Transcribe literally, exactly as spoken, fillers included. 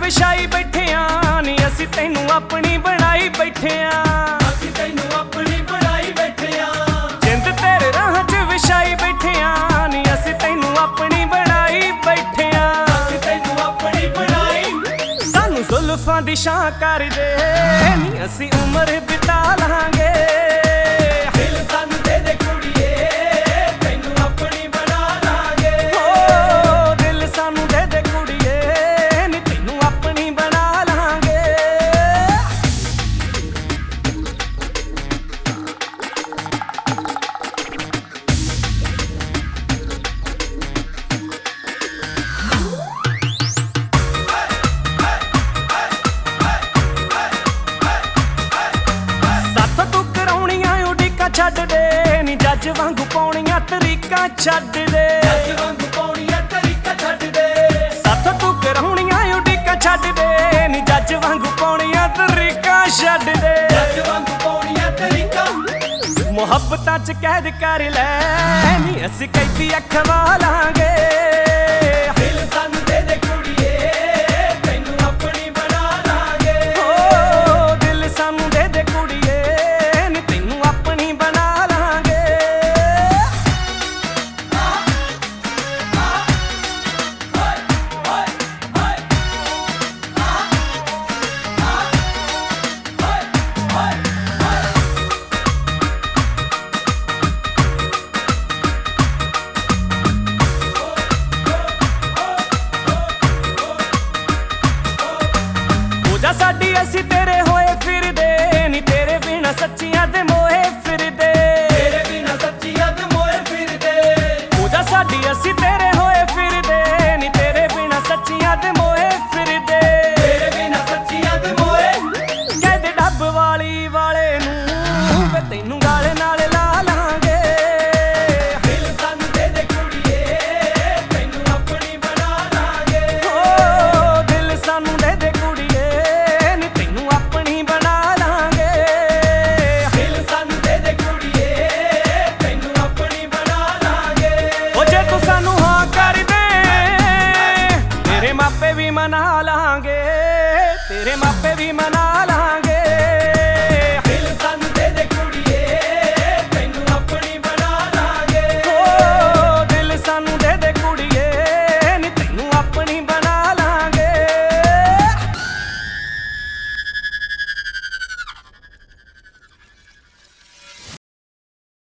ਵਿਛਾਈ ਬੈਠੇ ਆਂ ਨੀ ਅਸੀਂ ਤੈਨੂੰ ਆਪਣੀ ਬਣਾਈ ਬੈਠੇ ਆਂ ਅਸੀਂ ਤੈਨੂੰ ਆਪਣੀ ਬਣਾਈ ਬੈਠੇ ਆਂ ਜਿੰਦ ਤੇਰੇ ਰਾਹ 'ਚ ਵਿਛਾਈ ਬੈਠੇ ਆਂ ਨੀ ਅਸੀਂ ਤੈਨੂੰ ਆਪਣੀ ਬਣਾਈ ਬੈਠੇ ਆਂ ਅਸੀਂ ਤੈਨੂੰ ਆਪਣੀ ਬਣਾਈ ਸਾਨੂੰ ਜ਼ੁਲਫਾਂ ਦੀ ਛਾਂ ਕਰ ਦੇ ਨੀ ਅਸੀਂ ਉਮਰ ਬਿਤਾ ਲਾਂਗੇ ਦਿਲ ਸਾਨੂੰ ਦੇ ਦੇ ਕੁੜੀਏ ਤੈਨੂੰ ਆਪਣੀ ਬਣਾ ਲਾਂਗੇ ਓ ਦਿਲ ਸਾਨੂੰ ਦੇ ਦੇ ਕੁੜੀਏ ਨੀ ਤੈਨੂੰ ਆਪਣੀ ਬਣਾ ਲਾਂਗੇ ਸਾਥੋਂ ਤੂੰ ਕਰਾਉਣੀਆਂ ਉਡੀਕਾਂ ਛੱਡ ਦੇ ਨੀ ਜੱਜ ਵਾਂਗੂ ਪਾਉਣੀਆਂ ਤਰੀਕਾਂ ਛੱਡ ਦੇ ਜੱਜ ਵਾਂਗੂ ਪਾਉਣੀਆਂ ਤਰੀਕਾ ਛੱਡ ਦੇ ਸਾਥੋਂ ਤੂੰ ਕਰਾਉਣੀਆਂ ਉਡੀਕਾਂ ਛੱਡ ਦੇ ਨੀ ਜੱਜ ਵਾਂਗੂ ਪਾਉਣੀਆਂ ਤਰੀਕਾਂ ਛੱਡ ਦੇ ਜੱਜ ਵਾਂਗੂ ਪਾਉਣੀਆਂ ਤਰੀਕਾ ਮੁਹੱਬਤਾਂ 'ਚ ਕੈਦ ਕਰ ਲੈ ਨੀ ਅਸੀਂ ਕੈਦੀ ਅਖਵਾ ਲਾਂਗੇ ਦਿਲ ਸਾਨੂੰ ਦੇ ਦੇ ਕੁੜੀਏ ਤੈਨੂੰ ਆਪਣੀ ਬਣਾ ਲਾਂਗੇ ਓ ਦਿਲ ਸਾਨੂੰ ਦੇ ਦੇ ਕੁੜੀਏ ਨੀ ਤੈਨੂੰ ਆਪਣੀ ਬਣਾ ਲਾਂਗੇ ਪੂਜਾ ਸਾਡੀ ਅਸੀਂ ਤੇਰੇ ਹੋਏ ਫਿਰਦੇ ਨੀ ਤੇਰੇ ਬਿਨਾ ਸੱਚੀਆਂ ਦੇ ਮੋਏ ਫਿਰਦੇ ਤੇਰੇ ਬਿਨਾ ਸੱਚੀਆਂ ਤੇ ਮੋਏ ਫਿਰਦੇ ਪੂਜਾ ਸਾਡੀ ਅਸੀਂ ਤੇਰੇ ਹੋਏ ਫਿਰਦੇ ਨੀ ਤੇਰੇ ਬਿਨਾ ਸੱਚੀਆਂ ਦੇ ਮੋਏ ਫਿਰਦੇ ਤੇਰੇ ਬਿਨਾ ਸੱਚੀਆਂ ਤੇ ਮੋਏ ਕਹਿੰਦੇ ਡੱਬ ਵਾਲੀ ਵਾਲੇ ਨੂੰ ਵੇ ਤੈਨੂੰ ਗਾਲੇ ਨਾਲ ਲਾ ਲਾਂਗੇ ਦਿਲ ਸਾਨੂੰ ਦੇ ਦੇ ਕੁੜੀਏ ਤੈਨੂੰ ਆਪਣੀ ਬਣਾ ਲਾਂਗੇ ਓ ਦਿਲ ਸਾਨੂੰ ਦੇ ਦੇ ਕੁੜੀਏ ਨੀ ਤੈਨੂੰ ਆਪਣੀ ਬਣਾ ਲਾਂਗੇ ਦਿਲ ਸਾਨੂੰ ਦੇ ਦੇ ਕੁੜੀਏ ਤੈਨੂੰ ਆਪਣੀ ਬਣਾ ਲਾਂਗੇ ਓ ਜੇ ਤੂੰ ਸਾਨੂੰ ਹਾਂ ਕਰ ਦੇ ਤੇਰੇ ਮਾਪੇ ਵੀ ਮਨਾ ਲਾਂਗੇ ਤੇਰੇ ਮਾਪੇ ਵੀ ਮਨਾ